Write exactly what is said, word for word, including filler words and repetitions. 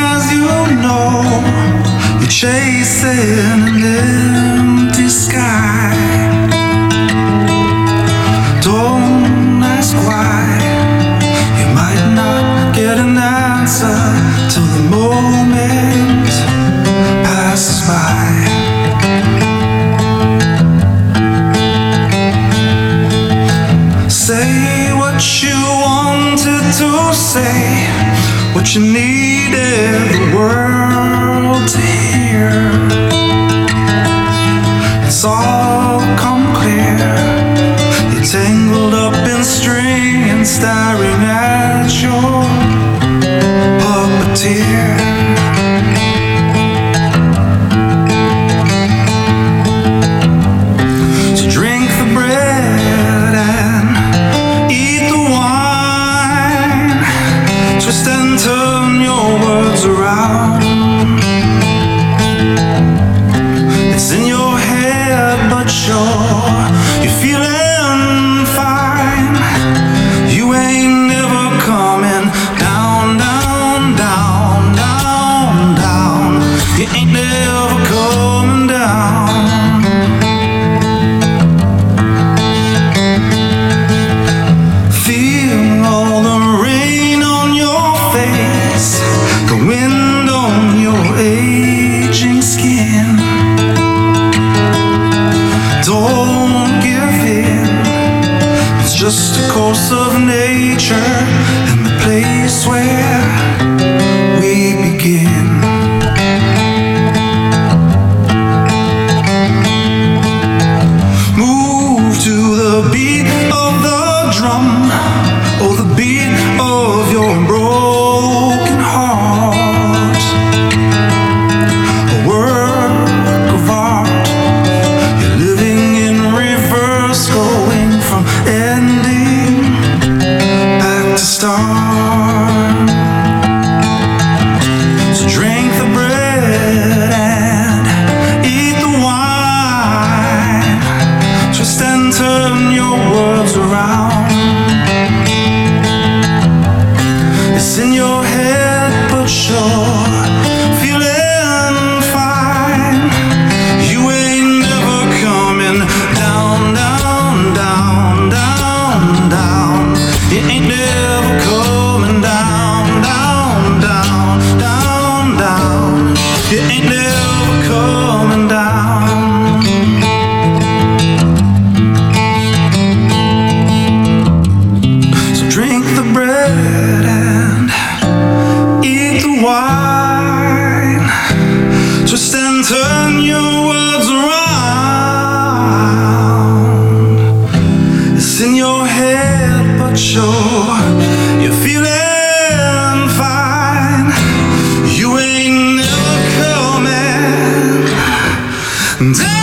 as you know, you're chasing an empty sky. Don't ask why. You might not get an answer till the moment passes by. Say what you wanted to say, what you needed the world to hear. It's all come clear. You're tangled up in string and staring at your puppeteer. So drink the bread and eat the wine, twist and turn your words around. It's in your head, but sure you're feeling fine. You ain't never coming down, down, down, down, down. You ain't never coming down. Feel all the rain on your face, the wind on your aging skin. Don't give in. It's just a course of nature and the place where we begin. Move to the beat of the drum, or the beat of your broken heart. A work of art. You're living in reverse, going from ending back to start. So drink the bread and eat the wine, twist and turn your words around. It's in your head, but sure feeling fine. You ain't never coming down, down, down, down, down. You ain't never coming down, down, down, down, down. You ain't never coming down. So drink the bread and eat the wine, twist and turn your words around. It's in your head, but sure you're feeling fine. You ain't never coming down.